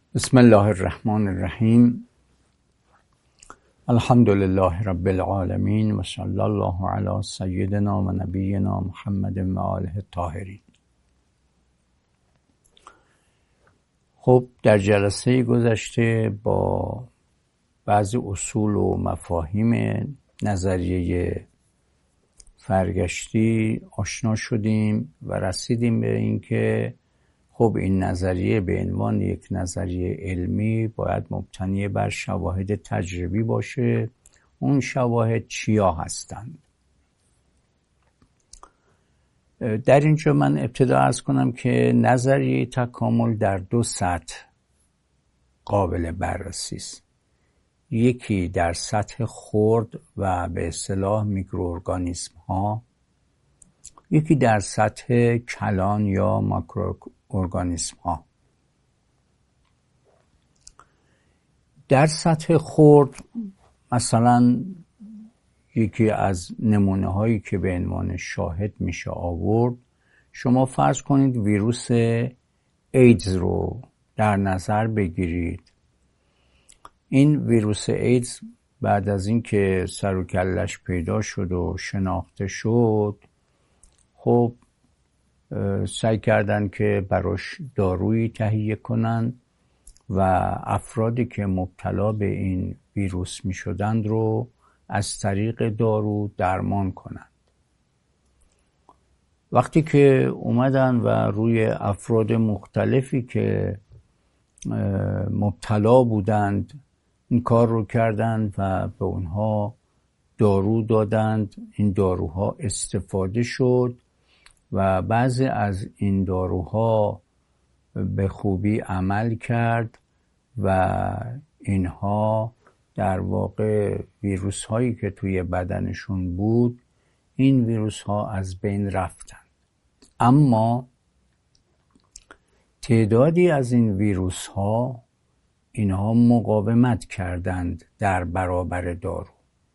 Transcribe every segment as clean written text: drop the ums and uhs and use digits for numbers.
بسم الله الرحمن الرحیم. الحمد لله رب العالمین و صلی الله علی سیدنا و نبینا محمد و آله الطاهرین. خب در جلسه گذشته با بعضی اصول و مفاهیم نظریه فرگشتی آشنا شدیم و رسیدیم به اینکه خب این نظریه به عنوان یک نظریه علمی باید مبتنی بر شواهد تجربی باشه. اون شواهد چیا هستند؟ در اینجا من ابتدا عرض کنم که نظریه تکامل در دو سطح قابل بررسی است. یکی در سطح خرد و به اصطلاح میکروارگانیسم ها، یکی در سطح کلان یا ماکروارگانیسم ها. در سطح خرد مثلا یکی از نمونه هایی که به عنوان شاهد میشه آورد، شما فرض کنید ویروس ایدز رو در نظر بگیرید. این ویروس ایدز بعد از اینکه سر و کلش پیدا شد و شناخته شد، خب سعی کردن که براش دارویی تهیه کنن و افرادی که مبتلا به این ویروس می شدند رو از طریق دارو درمان کنند. وقتی که اومدن و روی افراد مختلفی که مبتلا بودند این کار رو کردند و به اونها دارو دادند، این داروها استفاده شد و بعضی از این داروها به خوبی عمل کرد و اینها در واقع ویروس هایی که توی بدنشون بود، این ویروس ها از بین رفتن. اما تعدادی از این ویروس ها اینها مقاومت کردند در برابر دارو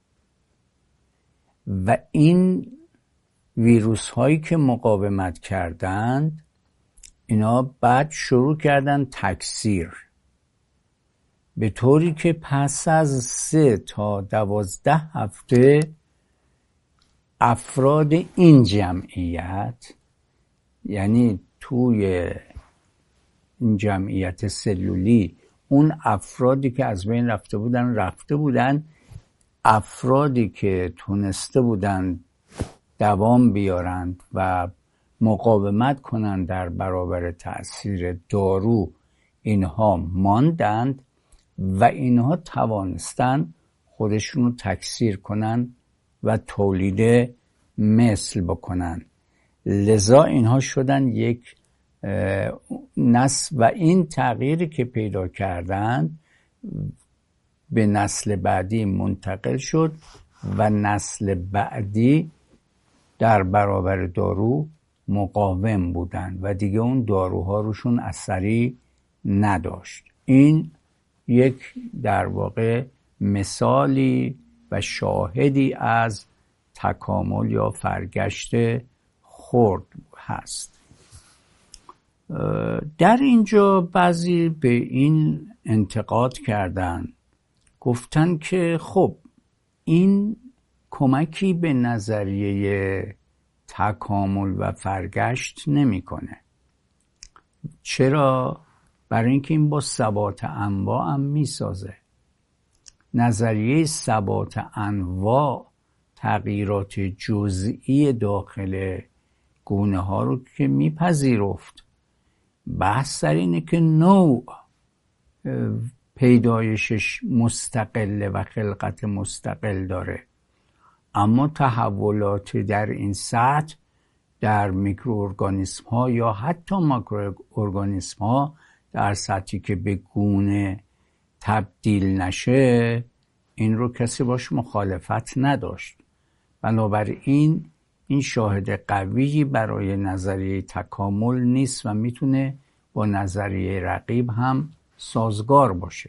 و این ویروس هایی که مقاومت کردند اینا بعد شروع کردن تکثیر، به طوری که پس از 3 تا 12 هفته افراد این جمعیت، یعنی توی این جمعیت سلولی اون افرادی که از بین رفته بودن، افرادی که تونسته بودن دوام بیارند و مقاومت کنند در برابر تأثیر دارو، اینها ماندند و اینها توانستن خودشون رو تکثیر کنند و تولید مثل بکنند. لذا اینها شدن یک نسل و این تغییری که پیدا کردند به نسل بعدی منتقل شد و نسل بعدی در برابر دارو مقاوم بودن و دیگه اون داروها روشون اثری نداشت. این یک در واقع مثالی و شاهدی از تکامل یا فرگشت خرد هست. در اینجا بعضی به این انتقاد کردن، گفتن که خب این کمکی به نظریه تکامل و فرگشت نمیکنه. چرا؟ برای اینکه این با ثبات انواع هم میسازه. نظریه ثبات انواع تغییرات جزئی داخل گونه ها رو که میپذیرفت. بحث در اینه که نوع پیدایشش مستقله و خلقت مستقل داره، اما تحولات در این سطح در میکروارگانیسم ها یا حتی ماکروارگانیسم ها در سطحی که به گونه تبدیل نشه، این رو کسی باش مخالفت نداشت. بنابراین این شاهد قوی برای نظریه تکامل نیست و میتونه با نظریه رقیب هم سازگار باشه.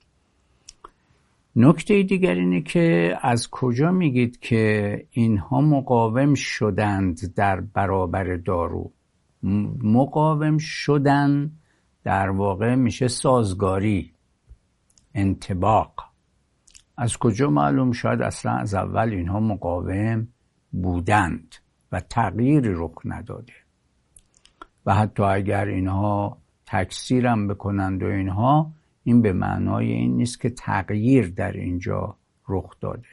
نکته دیگر اینه که از کجا میگید که اینها مقاوم شدند در برابر دارو؟ مقاوم شدن در واقع میشه سازگاری، انطباق. از کجا معلوم؟ شاید اصلا از اول اینها مقاوم بودند و تغییری رخ نداده و حتی اگر اینها تکثیرم بکنند و اینها، این به معنای این نیست که تغییر در اینجا رخ داده.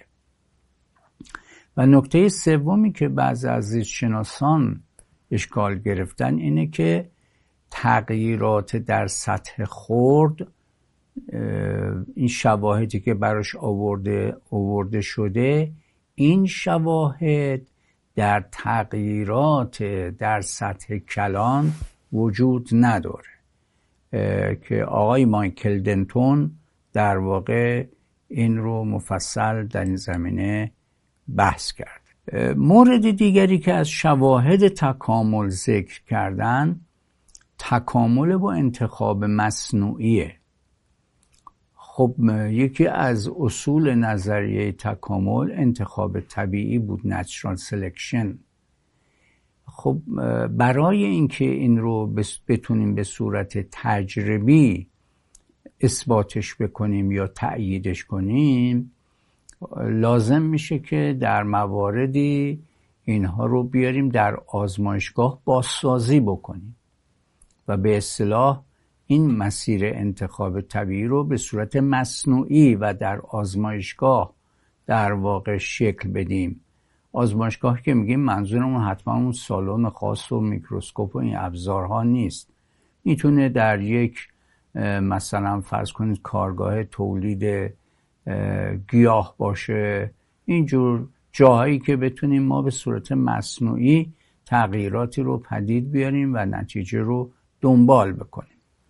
و نکته سومی که بعضی از زیستشناسان اشکال گرفتن اینه که تغییرات در سطح خرد، این شواهدی که براش آورده شده، این شواهد در تغییرات در سطح کلان وجود نداره که آقای مایکل دنتون در واقع این رو مفصل در این زمینه بحث کرد. مورد دیگری که از شواهد تکامل ذکر کردن، تکامل با انتخاب مصنوعیه. خب یکی از اصول نظریه تکامل انتخاب طبیعی بود، natural selection. خب برای اینکه این رو بتونیم به صورت تجربی اثباتش بکنیم یا تأییدش کنیم، لازم میشه که در مواردی اینها رو بیاریم در آزمایشگاه بازسازی بکنیم و به اصطلاح این مسیر انتخاب طبیعی رو به صورت مصنوعی و در آزمایشگاه در واقع شکل بدیم. آزمایشگاه که میگیم منظورمون حتما اون سالن خاص و میکروسکوپ و این ابزارها نیست. میتونه در یک مثلا فرض کنید کارگاه تولید گیاه باشه، اینجور جاهایی که بتونیم ما به صورت مصنوعی تغییراتی رو پدید بیاریم و نتیجه رو دنبال بکنیم.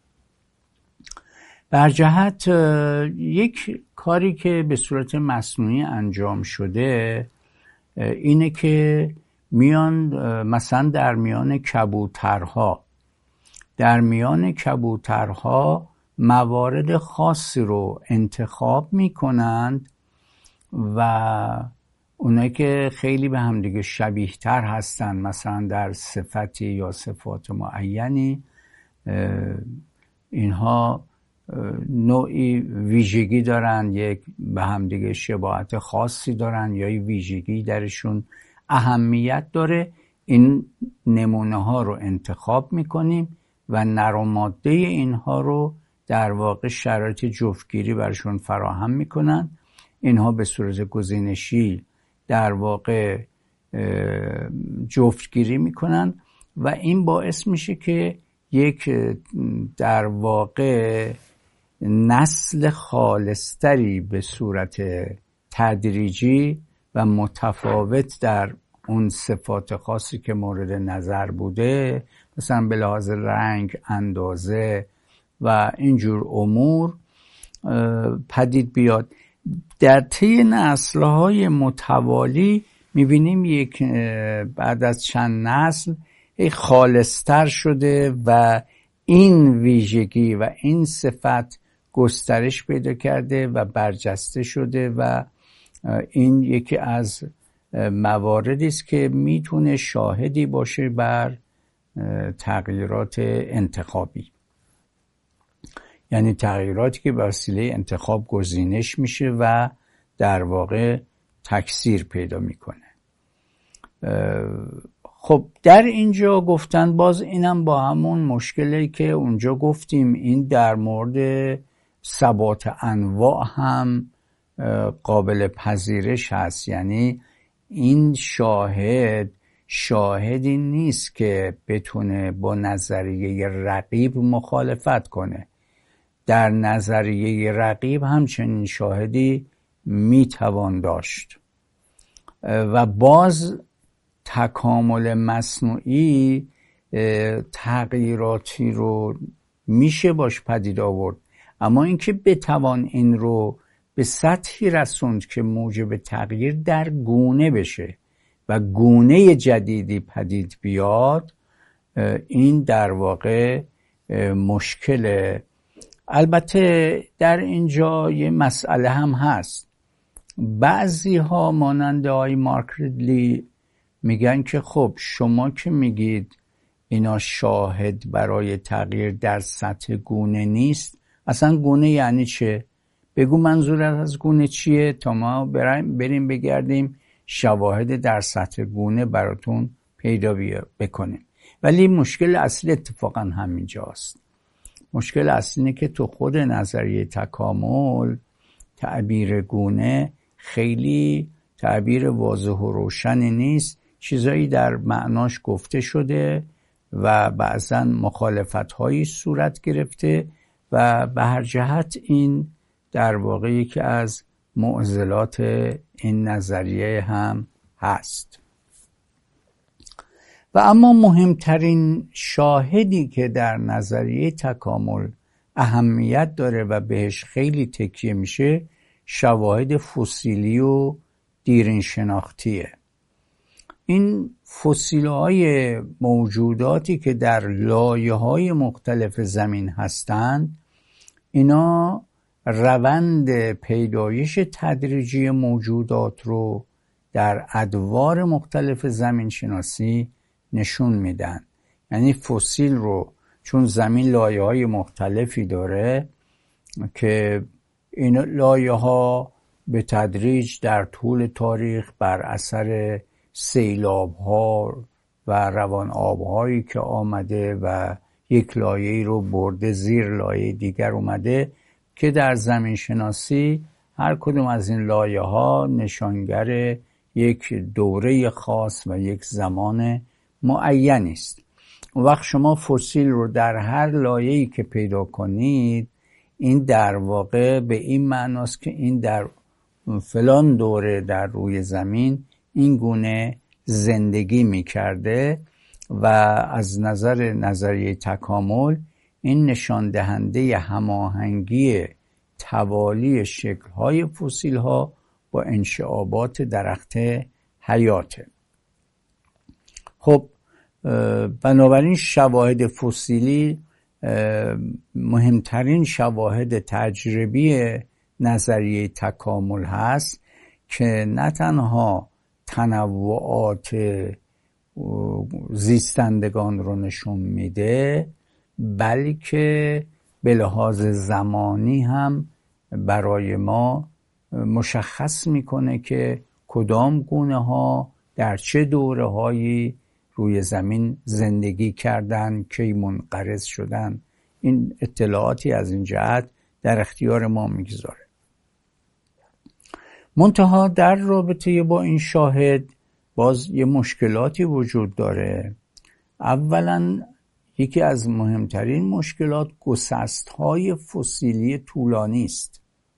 بر جهت یک کاری که به صورت مصنوعی انجام شده اینه که میان مثلا در میان کبوترها موارد خاصی رو انتخاب میکنند و اونایی که خیلی به همدیگه شبیه تر هستن، مثلا در صفتی یا صفات معینی، اینها نوعی ویژگی دارن، یک به همدیگه شباهت خاصی دارن یا یک ویژگی درشون اهمیت داره. این نمونه ها رو انتخاب میکنیم و نر و ماده اینها رو در واقع شرایط جفتگیری برشون فراهم میکنن. اینها به صورت گزینشی در واقع جفتگیری میکنن و این باعث میشه که یک در واقع نسل خالصتری به صورت تدریجی و متفاوت در اون صفات خاصی که مورد نظر بوده، مثلا به لحاظ رنگ، اندازه و اینجور امور پدید بیاد. در طی نسل‌های متوالی می‌بینیم یک بعد از چند نسل خالصتر شده و این ویژگی و این صفت گسترش پیدا کرده و برجسته شده و این یکی از مواردی است که میتونه شاهدی باشه بر تغییرات انتخابی، یعنی تغییراتی که به وسیله انتخاب گزینش میشه و در واقع تکثیر پیدا میکنه. خب در اینجا گفتن باز اینم با همون مشکلی که اونجا گفتیم، این در مورد ثبات انواع هم قابل پذیرش هست. یعنی این شاهدی نیست که بتونه با نظریه رقیب مخالفت کنه. در نظریه رقیب همچنین شاهدی میتوان داشت و باز تکامل مصنوعی تغییراتی رو میشه باش پدید آورد، اما اینکه بتوان این رو به سطحی رسوند که موجب تغییر در گونه بشه و گونه جدیدی پدید بیاد، این در واقع مشکله. البته در اینجا یه مسئله هم هست. بعضی ها مانند آقای مارک ریدلی میگن که خب شما که میگید اینا شاهد برای تغییر در سطح گونه نیست. اصلا گونه یعنی چه؟ بگو منظورت از گونه چیه تا ما بریم بگردیم شواهد در سطح گونه براتون پیدا بکنیم. ولی مشکل اصلی اتفاقا همینجاست. مشکل اصلی اینه که تو خود نظریه تکامل تعبیر گونه خیلی تعبیر واضح و روشنی نیست. چیزایی در معناش گفته شده و بعضا مخالفت‌هایی صورت گرفته و به هر جهت این در واقع یکی از معضلات این نظریه هم هست. و اما مهمترین شاهدی که در نظریه تکامل اهمیت داره و بهش خیلی تکیه میشه شواهد فسیلی و دیرین شناختیه. این فسیل‌های موجوداتی که در لایه‌های مختلف زمین هستند اینا روند پیدایش تدریجی موجودات رو در ادوار مختلف زمین شناسی نشون میدن. یعنی فسیل رو چون زمین لایه‌های مختلفی داره که این لایه‌ها به تدریج در طول تاریخ بر اثر سیلاب‌ها و روان آب‌هایی که آمده و یک لایه‌ای رو برده زیر لایه دیگر اومده که در زمین شناسی هر کدوم از این لایه‌ها نشانگر یک دوره خاص و یک زمان معین است. اون وقت شما فسیل رو در هر لایه‌ای که پیدا کنید این در واقع به این معناست که این در فلان دوره در روی زمین این گونه زندگی می‌کرده و از نظر نظریه تکامل این نشان دهنده هماهنگی توالی شکل‌های فسیل‌ها با انشعابات درخت حیاته. خب بنابراین شواهد فسیلی مهمترین شواهد تجربی نظریه تکامل هست که نه تنها تنوعات زیستندگان رو نشون میده بلکه به لحاظ زمانی هم برای ما مشخص میکنه که کدام گونه ها در چه دوره هایی روی زمین زندگی کردن، کی منقرض شدن. این اطلاعاتی از این جهت در اختیار ما میگذاره. منتها در رابطه با این شاهد باز یه مشکلاتی وجود داره. اولا یکی از مهمترین مشکلات گسست‌های فسیلی طولانی است.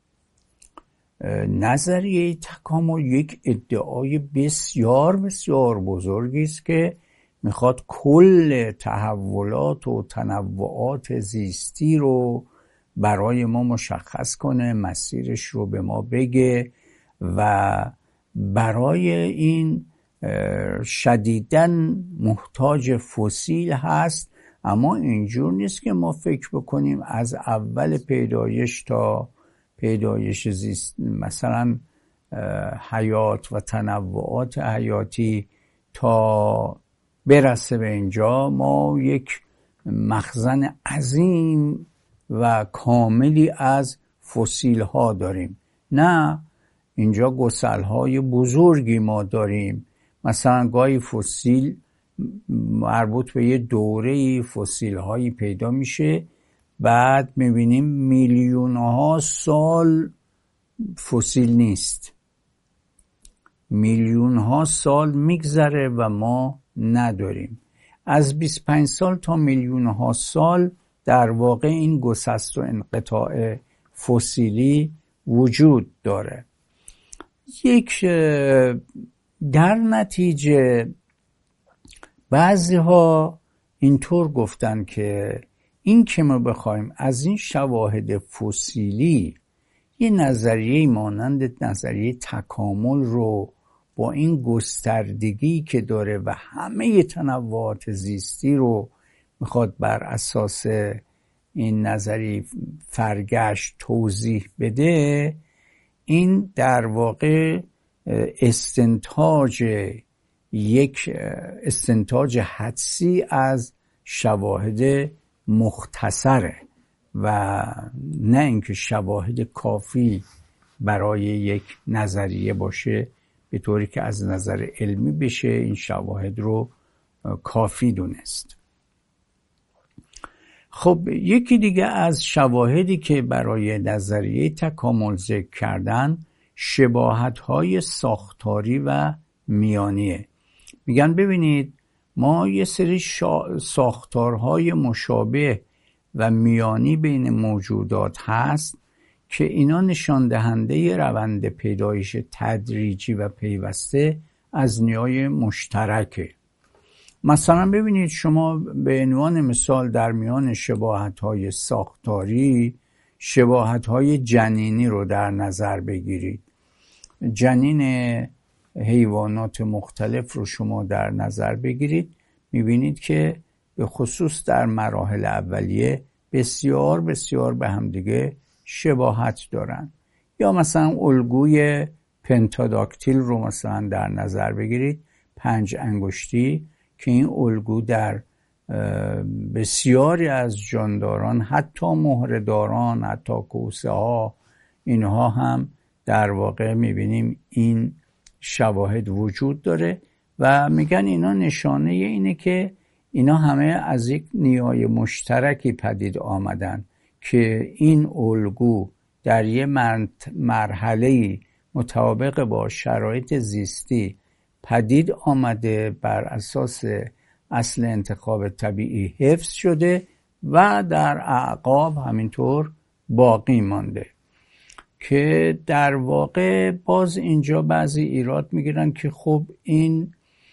نظریه تکامل یک ادعای بسیار بسیار بزرگی است که میخواد کل تحولات و تنوعات زیستی رو برای ما مشخص کنه، مسیرش رو به ما بگه و برای این شدیداً محتاج فسیل هست. اما اینجور نیست که ما فکر بکنیم از اول پیدایش تا پیدایش زیست مثلا حیات و تنوعات حیاتی تا برسه به اینجا ما یک مخزن عظیم و کاملی از فسیل ها داریم. نه، اینجا گسل های بزرگی ما داریم. مثلا گاهی فسیل مربوط به یه دوره فسیل هایی پیدا میشه، بعد میبینیم میلیون ها سال فسیل نیست، میلیون ها سال میگذره و ما نداریم. از 25 سال تا میلیون ها سال در واقع این گسست و انقطاع فسیلی وجود داره. در نتیجه بعضی ها اینطور گفتن که این که ما بخوایم از این شواهد فسیلی یه نظریه مانند نظریه تکامل رو با این گستردگی که داره و همه تنوعات زیستی رو میخواد بر اساس این نظریه فرگشت توضیح بده، این در واقع استنتاج حدسی از شواهد مختصره و نه اینکه شواهد کافی برای یک نظریه باشه به طوری که از نظر علمی بشه این شواهد رو کافی دونست. خب یکی دیگه از شواهدی که برای نظریه تکامل ذکر کردن شباهت‌های ساختاری و میانیه. میگن ببینید ما یه سری ساختارهای مشابه و میانی بین موجودات هست که اینا نشان دهنده روند پیدایش تدریجی و پیوسته از نیای مشترکه. مثلا ببینید شما به عنوان مثال در میان شباهت‌های ساختاری شباهت‌های جنینی رو در نظر بگیرید. جنین حیوانات مختلف رو شما در نظر بگیرید، میبینید که به خصوص در مراحل اولیه بسیار بسیار به همدیگه شباهت دارن. یا مثلا الگوی پنتاداکتیل رو مثلا در نظر بگیرید، 5 انگشتی، که این الگو در بسیاری از جانداران حتی مهره‌داران، حتی کوسه ها، اینها هم در واقع میبینیم این شواهد وجود داره و میگن اینا نشانه اینه که اینا همه از یک نیای مشترکی پدید آمدن که این الگو در یه مرحله مطابق با شرایط زیستی پدید آمده، بر اساس اصل انتخاب طبیعی حفظ شده و در اعقاب همینطور باقی مانده. که در واقع باز اینجا بعضی ایراد میگیرن که خب این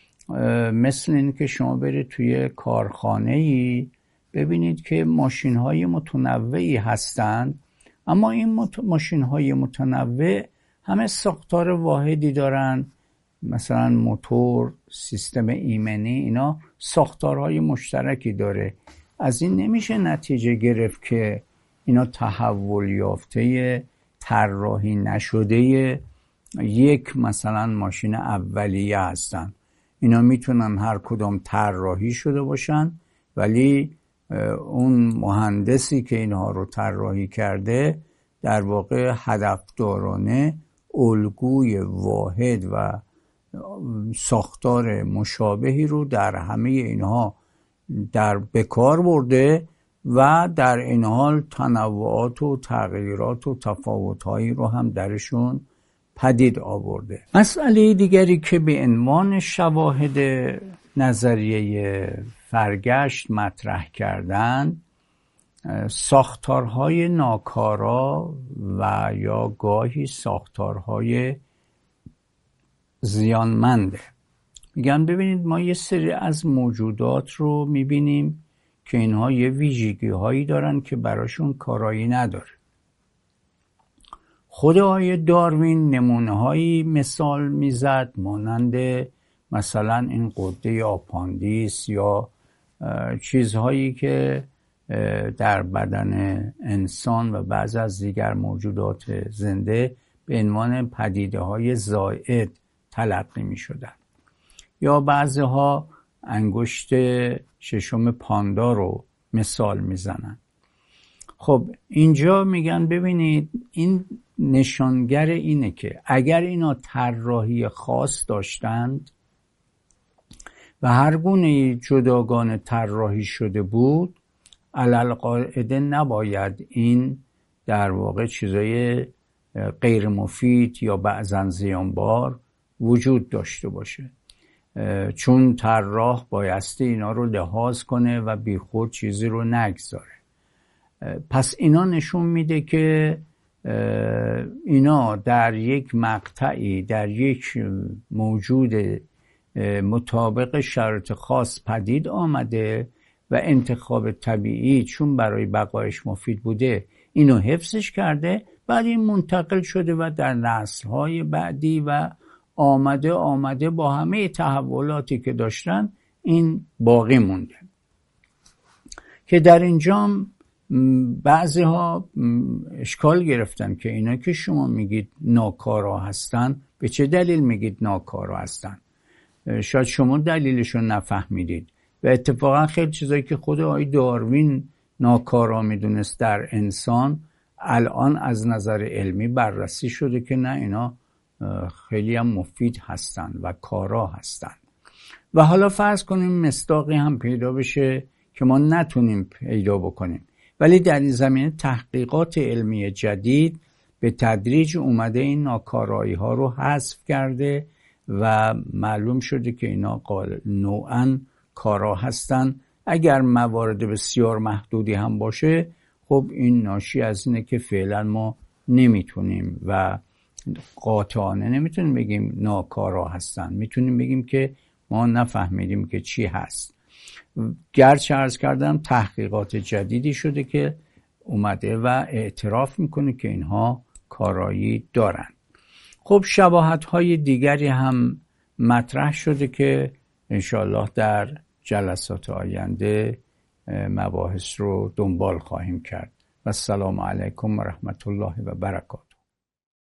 مثل این که شما برید توی کارخانه‌ای ببینید که ماشین‌های متنوعی هستند، اما این ماشین‌های متنوع همه ساختار واحدی دارن، مثلا موتور، سیستم ایمنی، اینا ساختارهای مشترکی داره. از این نمیشه نتیجه گرفت که اینا تحول یافته طراحی نشده یک مثلا ماشین اولیه هستن. اینا میتونن هر کدام طراحی شده باشن، ولی اون مهندسی که اینها رو طراحی کرده در واقع هدفدارانه الگوی واحد و ساختار مشابهی رو در همه اینها در بکار برده و در این حال تنوعات و تغییرات و تفاوت‌هایی رو هم درشون پدید آورده. مسئله دیگری که به عنوان شواهد نظریه فرگشت مطرح کردن ساختارهای ناکارا و یا گاهی ساختارهای زیانمنده. میگن ببینید ما یه سری از موجودات رو میبینیم که اینها یه ویژگی هایی دارن که براشون کارایی نداره. خود آقای داروین نمونه هایی مثال میزد مانند مثلا این غده آپاندیس یا چیزهایی که در بدن انسان و بعض از دیگر موجودات زنده به عنوان پدیده های زائد تلقی می شدن. یا بعضها انگشت ششم پاندا رو مثال میزنن. خب اینجا میگن ببینید این نشانگر اینه که اگر اینا طراحی خاص داشتند و هر گونه جداگانه طراحی شده بود، علالقاعده نباید این در واقع چیزای غیر مفید یا بعضاً زیانبار وجود داشته باشه، چون طراح بایستی اینا رو لحاظ کنه و بی خود چیزی رو نگذاره. پس اینا نشون میده که اینا در یک مقطعی، در یک موجود مطابق شرایط خاص پدید آمده و انتخاب طبیعی چون برای بقایش مفید بوده اینو حفظش کرده، بعد این منتقل شده و در نسل‌های بعدی و آمده با همه تحولاتی که داشتن این باقی مونده. که در اینجا بعضی ها اشکال گرفتن که اینا که شما میگید ناکارا هستن، به چه دلیل میگید ناکارا هستن؟ شاید شما دلیلشو نفهمیدید. و اتفاقا خیلی چیزایی که خود آقای داروین ناکارا میدونست در انسان الان از نظر علمی بررسی شده که نه، اینا خیلی هم مفید هستن و کارا هستن. و حالا فرض کنیم مصداقی هم پیدا بشه که ما نتونیم پیدا بکنیم، ولی در این زمینه تحقیقات علمی جدید به تدریج اومده این ناکارایی ها رو حذف کرده و معلوم شده که اینا نوعاً کارا هستن. اگر موارد بسیار محدودی هم باشه، خب این ناشی از اینه که فعلا ما نمیتونیم و قاطعانه نمیتونیم بگیم ناکارا هستن، میتونیم بگیم که ما نفهمیدیم که چی هست. گرچه عرض کردم تحقیقات جدیدی شده که اومده و اعتراف میکنه که اینها کارایی دارن. خب شباهت های دیگری هم مطرح شده که انشالله در جلسات آینده مباحث رو دنبال خواهیم کرد. و السلام علیکم و رحمت الله و برکاته.